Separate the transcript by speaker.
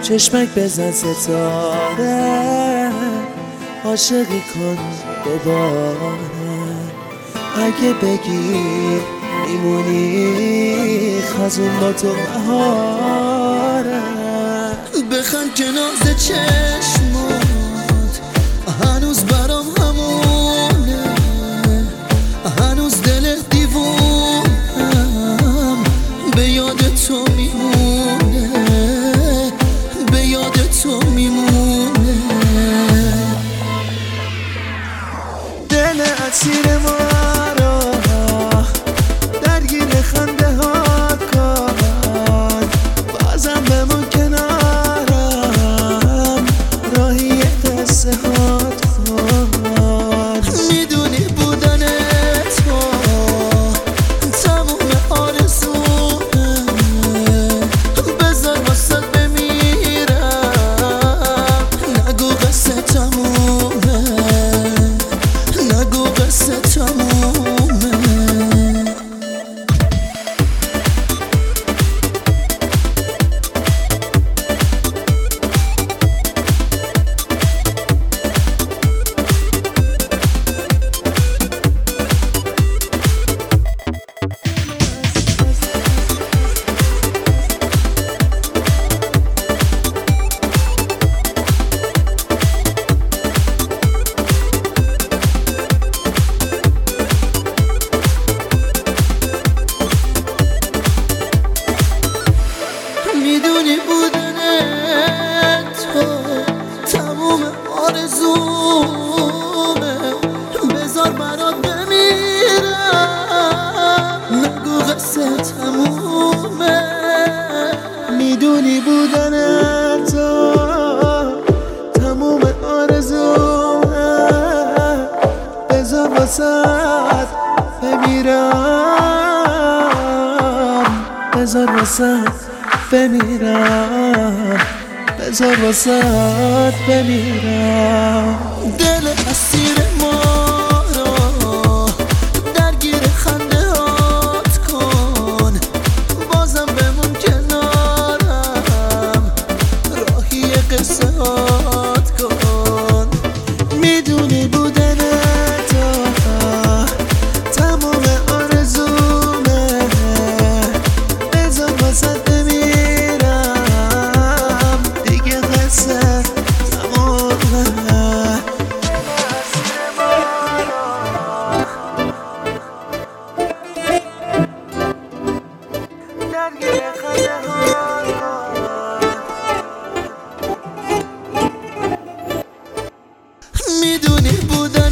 Speaker 1: چشمک بزن ستاره، عاشقی کن دوباره. اگه بگی میمونی خزون با تو بهاره.
Speaker 2: بخند که ناز چشمات هنوز برام همونه، هنوز دل دیوونم به یاد تو میمونه، به یاد تو میمونه.
Speaker 1: دل اسیر ما را درگیر خنده ها کن، بازم بمون کنارم، راهی قصه هات کن.
Speaker 2: میدونی بودن تو تموم آرزومه، بذار واسه بمیرم، نگو قصه تمومه، نگو قصه تمومه. میدونی بودن تو تموم آرزومه، بذار برات بمیرم، نگو قصه تمومه.
Speaker 1: میدونی بودن تو تموم آرزومه، بذار واسه بمیرم، بذار واسه بمیرم، بذار واسه بمیرم.
Speaker 2: دل اسیر ما را درگیر خنده هات کن، بازم بمون کنارم، راهی قصه هات کن.
Speaker 1: میدونی بودن تو تمام آرزومه، بذار واسه بمیرم، دیگه قصه تمومه. درگیر خنده هات کن.
Speaker 2: میدونی بودن